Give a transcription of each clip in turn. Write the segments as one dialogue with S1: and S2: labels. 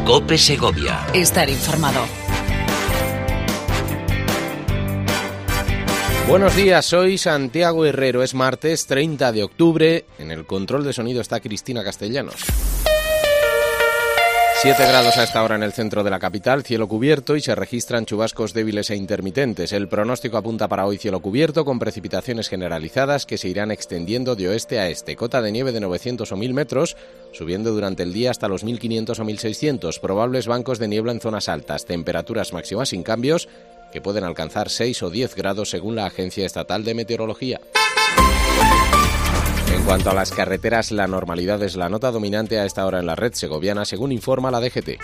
S1: COPE Segovia.
S2: Estar informado.
S3: Buenos días, soy Santiago Herrero. Es martes 30 de octubre. En el control de sonido está Cristina Castellanos. 7 grados a esta hora en el centro de la capital, cielo cubierto y se registran chubascos débiles e intermitentes. El pronóstico apunta para hoy cielo cubierto con precipitaciones generalizadas que se irán extendiendo de oeste a este. Cota de nieve de 900 o 1000 metros, subiendo durante el día hasta los 1500 o 1600. Probables bancos de niebla en zonas altas. Temperaturas máximas sin cambios que pueden alcanzar 6 o 10 grados según la Agencia Estatal de Meteorología. En cuanto a las carreteras, la normalidad es la nota dominante a esta hora en la red segoviana, según informa la DGT.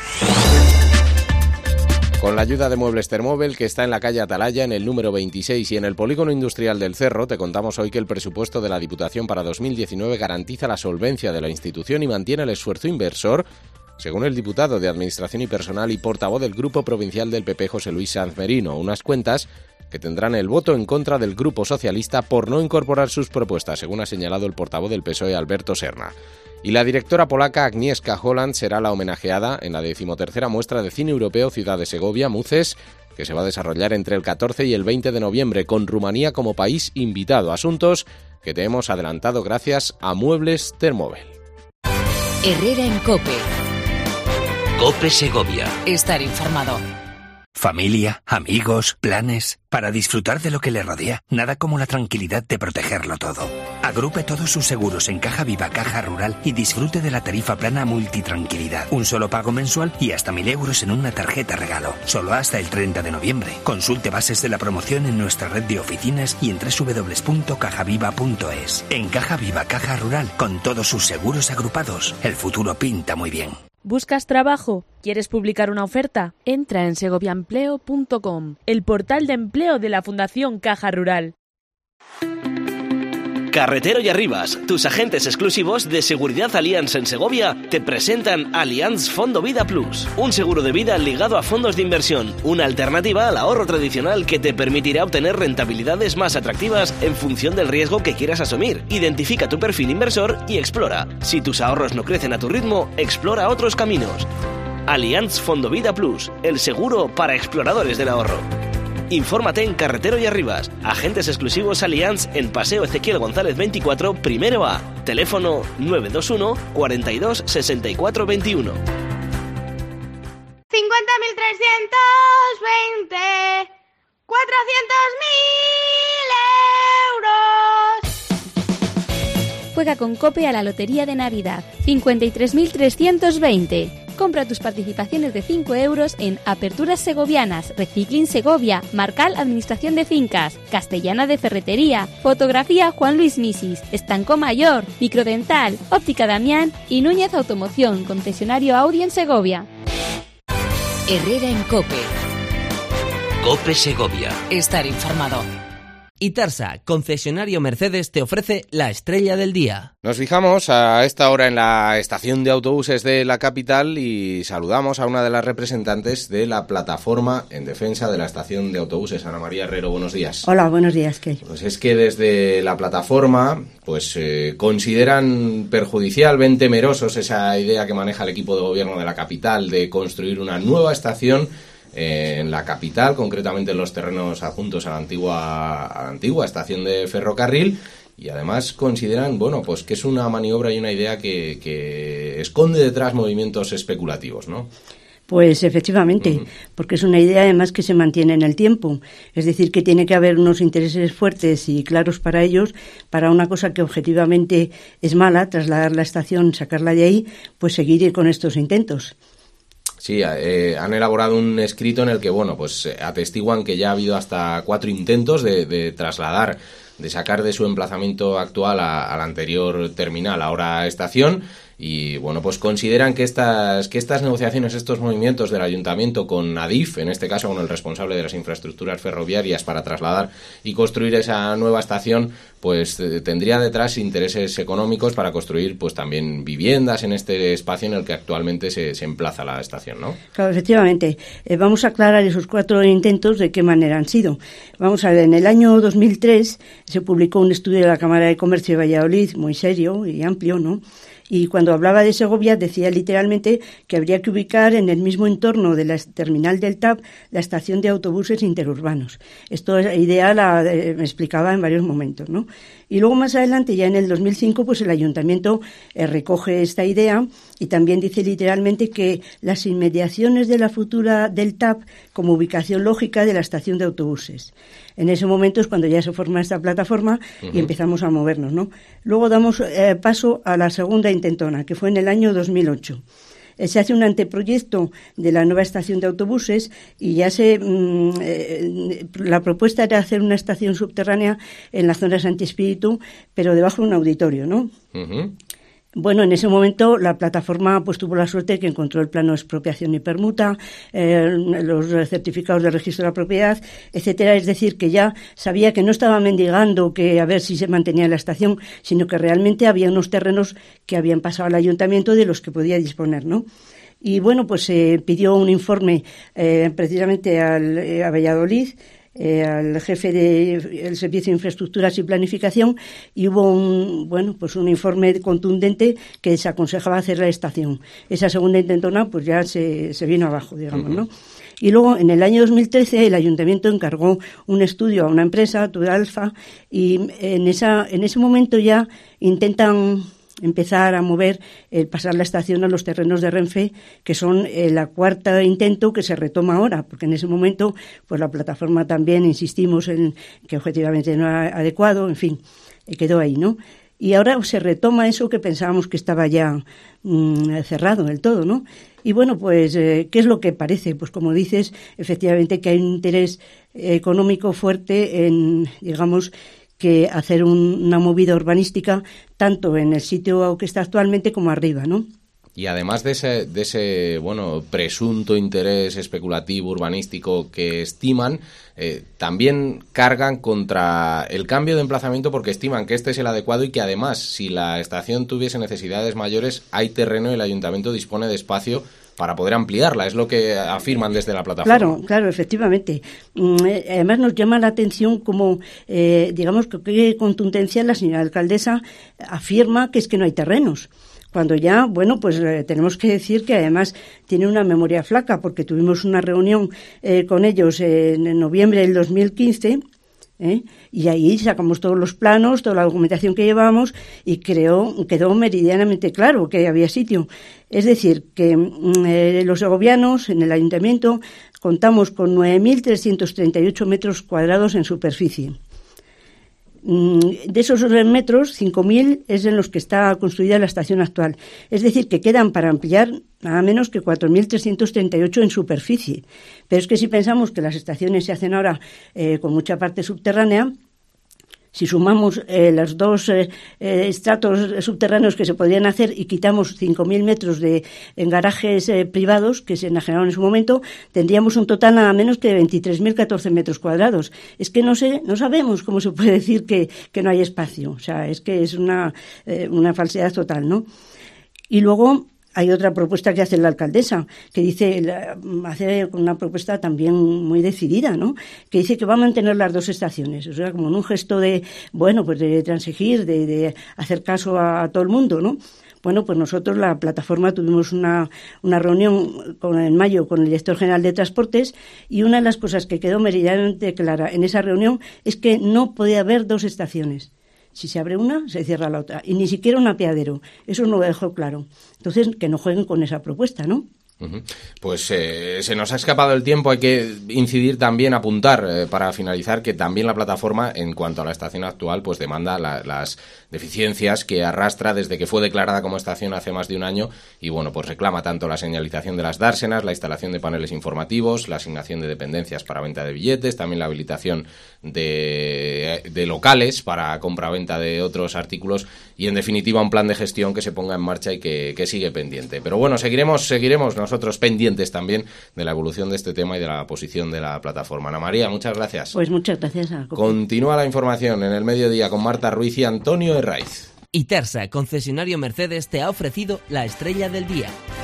S3: Con la ayuda de Muebles Termóvel, que está en la calle Atalaya, en el número 26, y en el Polígono Industrial del Cerro, te contamos hoy que el presupuesto de la Diputación para 2019 garantiza la solvencia de la institución y mantiene el esfuerzo inversor, según el diputado de Administración y Personal y portavoz del Grupo Provincial del PP, José Luis Sanz Merino. Unas cuentas que tendrán el voto en contra del Grupo Socialista por no incorporar sus propuestas, según ha señalado el portavoz del PSOE, Alberto Serna. Y la directora polaca Agnieszka Holland será la homenajeada en la 13ª Muestra de Cine Europeo Ciudad de Segovia, MUCES, que se va a desarrollar entre el 14 y el 20 de noviembre, con Rumanía como país invitado. Asuntos que te hemos adelantado gracias a Muebles Termóvel.
S2: Herrera en COPE.
S1: COPE Segovia.
S2: Estar informado.
S4: Familia, amigos, planes. Para disfrutar de lo que le rodea, nada como la tranquilidad de protegerlo todo. Agrupe todos sus seguros en Caja Viva Caja Rural y disfrute de la tarifa plana Multitranquilidad. Un solo pago mensual y hasta 1000 euros en una tarjeta regalo. Solo hasta el 30 de noviembre. Consulte bases de la promoción en nuestra red de oficinas y en www.cajaviva.es. En Caja Viva Caja Rural, con todos sus seguros agrupados, el futuro pinta muy bien.
S5: ¿Buscas trabajo? ¿Quieres publicar una oferta? Entra en segoviaempleo.com, el portal de empleo de la Fundación Caja Rural.
S6: Carretero y Arribas, tus agentes exclusivos de Seguridad Allianz en Segovia, te presentan Allianz Fondo Vida Plus, un seguro de vida ligado a fondos de inversión, una alternativa al ahorro tradicional que te permitirá obtener rentabilidades más atractivas en función del riesgo que quieras asumir. Identifica tu perfil inversor y explora. Si tus ahorros no crecen a tu ritmo, explora otros caminos. Allianz Fondo Vida Plus, el seguro para exploradores del ahorro. Infórmate en Carretero y Arribas. Agentes exclusivos Allianz en Paseo Ezequiel González 24, primero A. Teléfono 921 42 64 21.
S7: 50.320 400.000 euros.
S8: Juega con COPE a la Lotería de Navidad. 53.320. Compra tus participaciones de 5 euros en Aperturas Segovianas, Recicling Segovia, Marcal Administración de Fincas, Castellana de Ferretería, Fotografía Juan Luis Misis, Estanco Mayor, Microdental, Óptica Damián y Núñez Automoción, concesionario Audi en Segovia.
S2: Herrera en COPE.
S1: COPE Segovia.
S2: Estar informado.
S9: Itarsa, concesionario Mercedes, te ofrece la estrella del día.
S3: Nos fijamos a esta hora en la estación de autobuses de la capital y saludamos a una de las representantes de la plataforma en defensa de la estación de autobuses. Ana María Herrero, buenos días.
S10: Hola, buenos días. ¿Qué?
S3: Pues es que desde la plataforma consideran perjudicial, ven temerosos esa idea que maneja el equipo de gobierno de la capital de construir una nueva estación en la capital, concretamente en los terrenos adjuntos a la antigua estación de ferrocarril, y además consideran, que es una maniobra y una idea que esconde detrás movimientos especulativos, ¿no?
S10: Pues efectivamente, porque es una idea además que se mantiene en el tiempo. Es decir, que tiene que haber unos intereses fuertes y claros para ellos, para una cosa que objetivamente es mala, trasladar la estación, sacarla de ahí, pues seguir con estos intentos.
S3: Sí, han elaborado un escrito en el que, atestiguan que ya ha habido hasta 4 intentos de trasladar, de sacar de su emplazamiento actual a la anterior terminal, ahora estación, y consideran que estas negociaciones, estos movimientos del ayuntamiento con Adif, en este caso con el responsable de las infraestructuras ferroviarias para trasladar y construir esa nueva estación, tendría detrás intereses económicos para construir también viviendas en este espacio en el que actualmente se emplaza la estación, ¿no?
S10: Claro, efectivamente. Vamos a aclarar esos 4 intentos de qué manera han sido. Vamos a ver, en el año 2003 se publicó un estudio de la Cámara de Comercio de Valladolid, muy serio y amplio, ¿no?, Y cuando hablaba de Segovia decía literalmente que habría que ubicar en el mismo entorno de la terminal del TAP la estación de autobuses interurbanos. Esta idea me explicaba en varios momentos, ¿no? Y luego más adelante, ya en el 2005, pues el ayuntamiento recoge esta idea y también dice literalmente que las inmediaciones de la futura del TAP como ubicación lógica de la estación de autobuses. En ese momento es cuando ya se forma esta plataforma y empezamos a movernos, ¿no? Luego damos paso a la segunda intentona, que fue en el año 2008. Se hace un anteproyecto de la nueva estación de autobuses y ya la propuesta era hacer una estación subterránea en la zona Santi Espíritu, pero debajo de un auditorio, ¿no? Uh-huh. Bueno, en ese momento la plataforma pues tuvo la suerte que encontró el plano de expropiación y permuta, los certificados de registro de la propiedad, etcétera. Es decir, que ya sabía que no estaba mendigando que a ver si se mantenía la estación, sino que realmente había unos terrenos que habían pasado al ayuntamiento de los que podía disponer, ¿no? Y bueno, pues se pidió un informe precisamente a Valladolid, al jefe del Servicio de Infraestructuras y Planificación, y hubo un informe contundente que desaconsejaba hacer la estación. Esa segunda intentona pues ya se vino abajo, digamos, ¿no? Y luego, en el año 2013, el ayuntamiento encargó un estudio a una empresa, Tudalfa, y en ese momento ya intentan empezar a mover pasar la estación a los terrenos de Renfe, que son la cuarta intento que se retoma ahora, porque en ese momento pues la plataforma también insistimos en que objetivamente no era adecuado, en fin, quedó ahí, ¿no? Y ahora se retoma eso que pensábamos que estaba ya cerrado del todo, ¿no? Y bueno, pues, ¿qué es lo que parece? Pues como dices, efectivamente que hay un interés económico fuerte en, digamos, que hacer una movida urbanística tanto en el sitio que está actualmente como arriba, ¿no?
S3: Y además de ese presunto interés especulativo urbanístico que estiman, también cargan contra el cambio de emplazamiento porque estiman que este es el adecuado y que además, si la estación tuviese necesidades mayores, hay terreno y el ayuntamiento dispone de espacio para poder ampliarla, es lo que afirman desde la plataforma.
S10: Claro, efectivamente. Además nos llama la atención como, digamos, qué contundencia la señora alcaldesa afirma que es que no hay terrenos. Cuando ya, tenemos que decir que además tiene una memoria flaca, porque tuvimos una reunión con ellos en noviembre del 2015, y ahí sacamos todos los planos, toda la documentación que llevábamos y quedó meridianamente claro que había sitio. Es decir, que los segovianos en el ayuntamiento contamos con 9.338 metros cuadrados en superficie. De esos metros, 5.000 es en los que está construida la estación actual. Es decir, que quedan para ampliar nada menos que 4.338 en superficie. Pero es que si pensamos que las estaciones se hacen ahora con mucha parte subterránea, si sumamos los dos estratos subterráneos que se podrían hacer y quitamos 5.000 metros en garajes privados que se enajenaron en su momento, tendríamos un total nada menos que de 23.014 metros cuadrados. Es que no sabemos cómo se puede decir que no hay espacio. O sea, es que es una falsedad total, ¿no? Y luego hay otra propuesta que hace la alcaldesa, que hace una propuesta también muy decidida, ¿no? Que dice que va a mantener las dos estaciones, o sea, como en un gesto de transigir, de hacer caso a todo el mundo, ¿no? Bueno, pues nosotros, la plataforma, tuvimos una reunión en mayo con el director general de Transportes y una de las cosas que quedó meridianamente clara en esa reunión es que no podía haber dos estaciones. Si se abre una, se cierra la otra. Y ni siquiera un apeadero. Eso no lo dejó claro. Entonces, que no jueguen con esa propuesta, ¿no?
S3: Pues se nos ha escapado el tiempo, hay que incidir también, apuntar para finalizar que también la plataforma en cuanto a la estación actual pues demanda las deficiencias que arrastra desde que fue declarada como estación hace más de un año y pues reclama tanto la señalización de las dársenas, la instalación de paneles informativos, la asignación de dependencias para venta de billetes, también la habilitación de locales para compra-venta de otros artículos y en definitiva un plan de gestión que se ponga en marcha y que sigue pendiente. Pero bueno, seguiremos nosotros pendientes también de la evolución de este tema y de la posición de la plataforma. Ana María, muchas gracias.
S10: Pues muchas gracias.
S3: Continúa la información en el mediodía con Marta Ruiz y Antonio Herraiz.
S9: Itersa, concesionario Mercedes, te ha ofrecido la estrella del día.